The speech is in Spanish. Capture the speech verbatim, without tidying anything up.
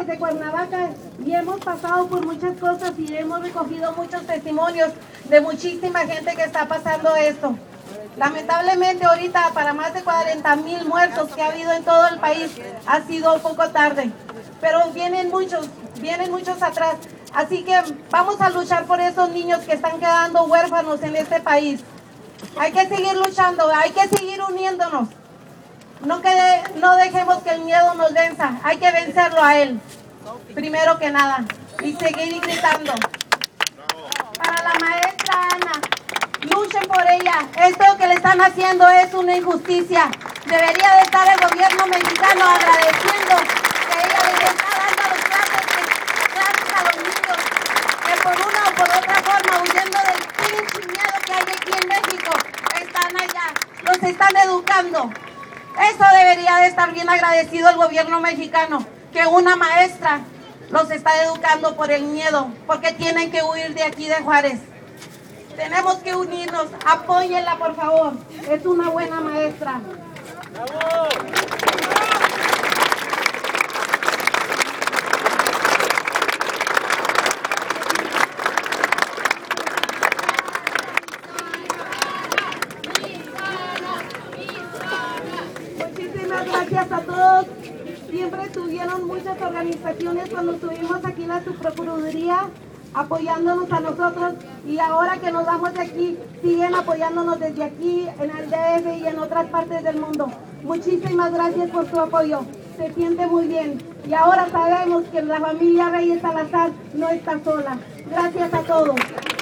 desde Cuernavaca y hemos pasado por muchas cosas y hemos recogido muchos testimonios de muchísima gente que está pasando esto. Lamentablemente ahorita para más de cuarenta mil muertos que ha habido en todo el país ha sido un poco tarde, pero vienen muchos, vienen muchos atrás. Así que vamos a luchar por esos niños que están quedando huérfanos en este país. Hay que seguir luchando, hay que seguir uniéndonos. No, quede, no dejemos que el miedo nos venza, hay que vencerlo a él, primero que nada, y seguir gritando. Para la maestra Ana, luchen por ella, esto que le están haciendo es una injusticia. Debería de estar el gobierno mexicano agradeciendo que ella les está dando los clases, clases a los niños, que por una o por otra forma, huyendo del pinche miedo que hay aquí en México, están allá, los están educando. Eso debería de estar bien agradecido el gobierno mexicano, que una maestra los está educando por el miedo, porque tienen que huir de aquí de Juárez. Tenemos que unirnos, apóyenla por favor, es una buena maestra. ¡Bravo! Gracias a todos, siempre estuvieron muchas organizaciones cuando estuvimos aquí en la Subprocuraduría apoyándonos a nosotros y ahora que nos vamos de aquí siguen apoyándonos desde aquí en el D F y en otras partes del mundo. Muchísimas gracias por su apoyo, se siente muy bien y ahora sabemos que la familia Reyes Salazar no está sola. Gracias a todos.